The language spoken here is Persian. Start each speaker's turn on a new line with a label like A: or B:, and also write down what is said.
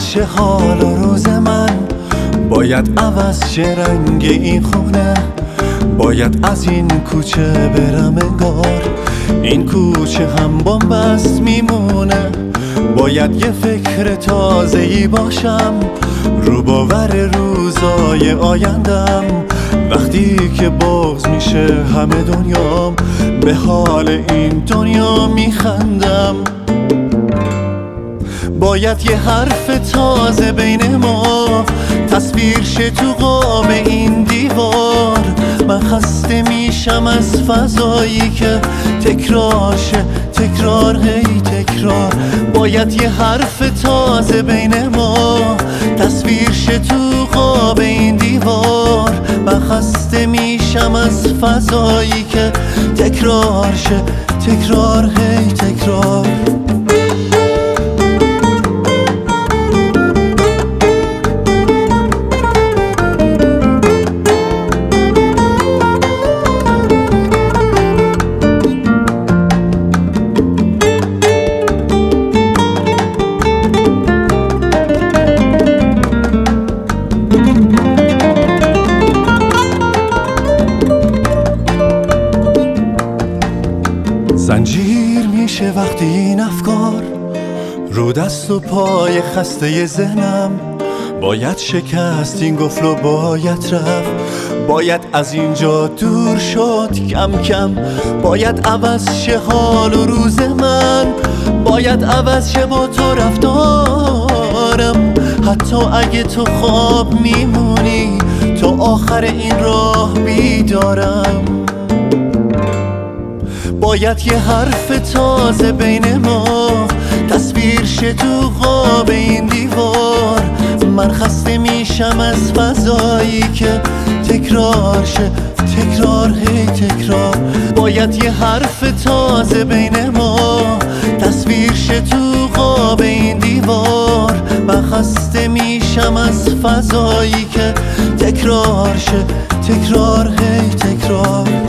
A: شه حال و روز من، باید عوض شه رنگ این خونه، باید از این کوچه برم انگار این کوچه هم بن‌بست میمونه. باید یه فکر تازه‌ای باشم رو باور روزای آیندم، وقتی که بغض میشه همه دنیام به حال این دنیا میخندم. باید یه حرف تازه بین ما تصویر شه تو قاب این دیوار. من خسته میشم از فضایی که تکرار شه، تکرار هی تکرار. باید یه حرف تازه بین ما تصویر شه تو قاب این دیوار. من خسته میشم از فضایی که تکرار شه، تکرار هی تکرار. زنجیر میشه وقتی این افکار رو دست و پای خسته ذهنم. باید شکست این قفل و باید رفت، باید از اینجا دور شد کم کم. باید عوض شه حال و روز من، باید عوض شه با تو رفتارم. حتی اگه تو خواب میمونی تا آخر این راه بیدارم. باید یه حرف تازه بین ما تصویر شه تو قاب این دیوار. من خسته میشم از فضایی که تکرار شه، تکرار هی تکرار. باید یه حرف تازه بین ما تصویر شه تو قاب این دیوار. من خسته میشم از فضایی که تکرار شه، تکرار هی تکرار.